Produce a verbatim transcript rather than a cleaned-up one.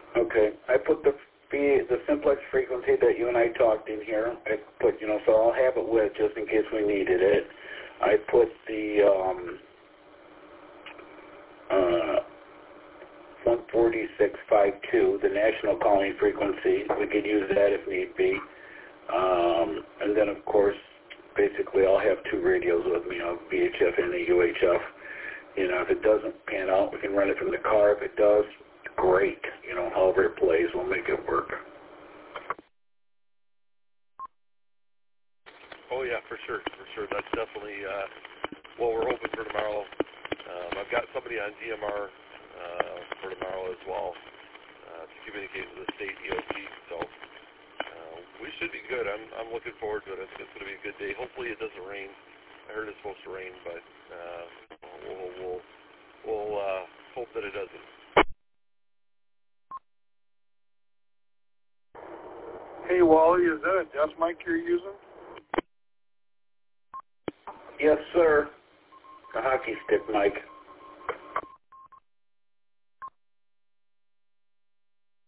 Okay. I put the the, the simplex frequency that you and I talked in here. I put, you know, so I'll have it with just in case we needed it. I put the um, uh, one forty-six point five two, the national calling frequency. We could use that if need be. Um, and then, of course, basically I'll have two radios with me, a V H F and a U H F. You know, if it doesn't pan out, we can run it from the car. If it does, great. You know, however it plays, we'll make it work. Oh, yeah, for sure, for sure. That's definitely uh, what we're hoping for tomorrow. Um, I've got somebody on D M R uh, for tomorrow as well uh, to communicate with the state D O T. So uh, we should be good. I'm, I'm looking forward to it. I think it's going to be a good day. Hopefully it doesn't rain. I heard it's supposed to rain, but uh, we'll, we'll, we'll uh, hope that it doesn't. Hey, Wally, is that a desk mic you're using? Yes, sir. The hockey stick mic.